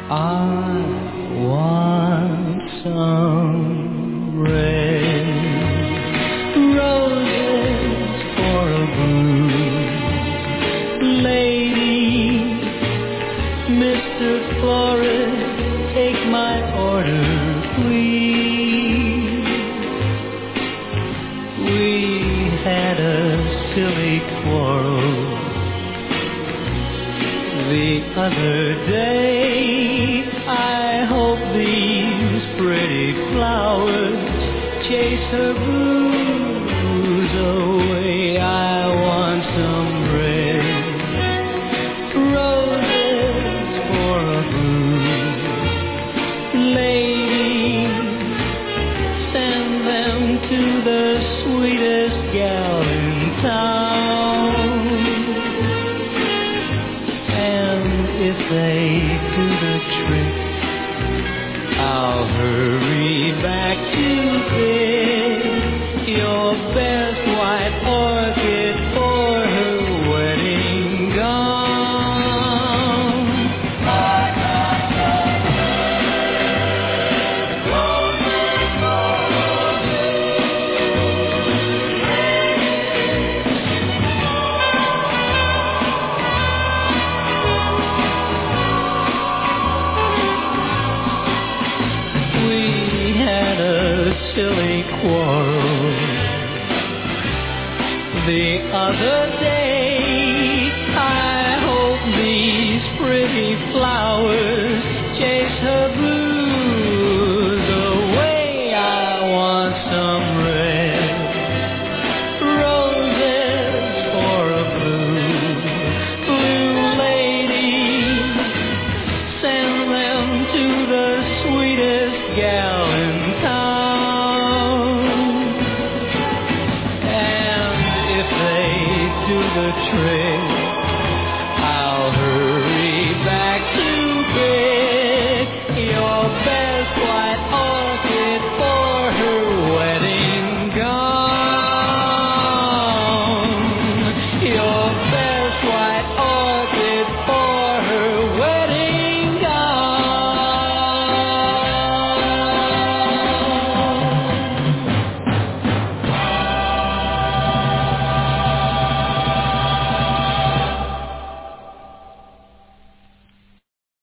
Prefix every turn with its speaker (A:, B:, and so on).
A: I want some red roses for a blue lady. Mr. Florist, take my order, please. We had a silly quarrel the other day. I hope these pretty flowers chase her blues away. I want some red roses for a blue lady. Send them to the sweetest gal in town. If they do the trick, I'll hurry back to bed. Your best white orchid for her wedding gown. Silly quarrel the other day. I hope these pretty flowers chase her blues away. I want some red roses for a blue lady. Send them to the sweetest gal in town. Do the trick,